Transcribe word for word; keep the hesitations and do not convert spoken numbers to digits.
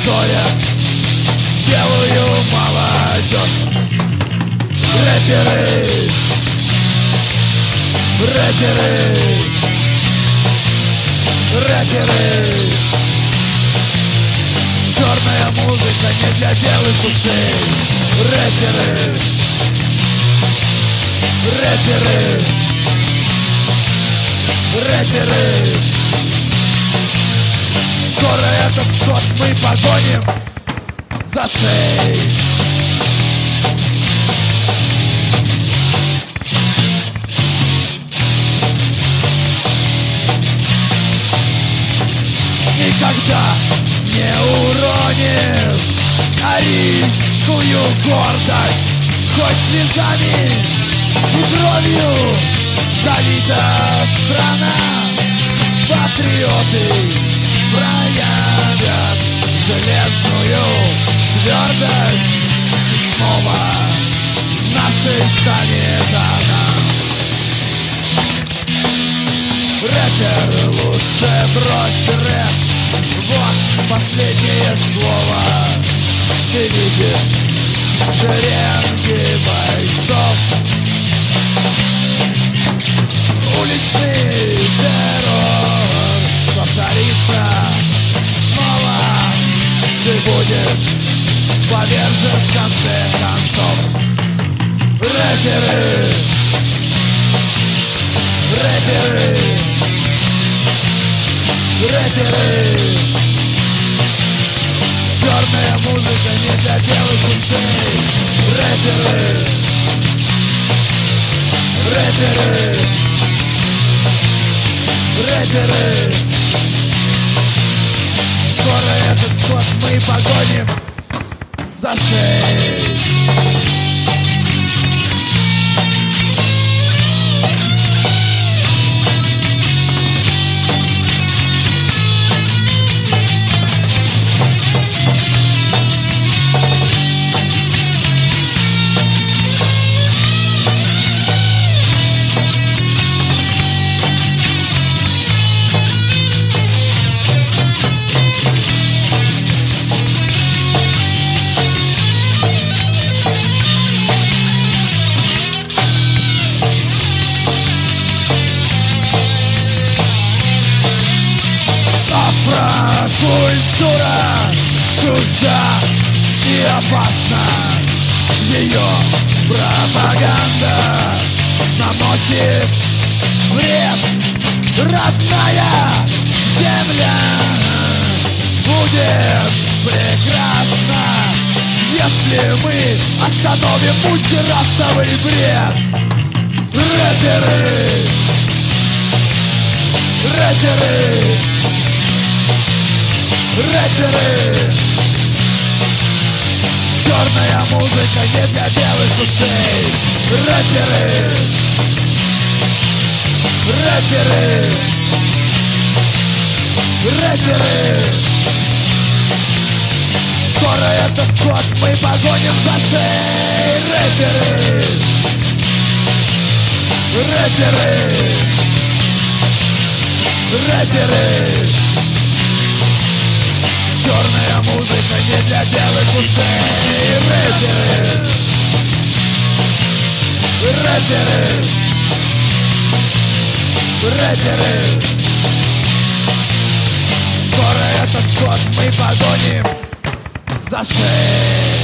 позорят белую молодежь. Рэперы, рэперы, рэперы. Черная музыка не для белых ушей. Рэперы, рэперы, рэперы. Скоро этот скот мы погоним за шеей. Никогда не уроним арийскую гордость, хоть слезами и кровью залита страна. Патриоты проявят железную твердость, и снова нашей станет она. Рэпер, лучше брось рэп. Вот последнее слово. Ты видишь шеренги бойцов. Уличный террор повторится снова. Ты будешь повержен в конце концов. Рэперы, рэперы, рэперы. Черная музыка не для белых ушей. Рэперы, рэперы, рэперы. Скоро этот скот мы погоним за шеей. Культура чужда и опасна. Ее пропаганда наносит вред. Родная земля будет прекрасна, если мы остановим мультирасовый бред. Рэперы, рэперы, рэперы. Черная музыка не для белых ушей. Рэперы, рэперы, рэперы. Скоро этот скот мы погоним за шеей. Рэперы, рэперы, рэперы. Черная музыка не для белых ушей. Рэперы, рэперы, рэперы. Скоро этот скот мы погоним за шеей.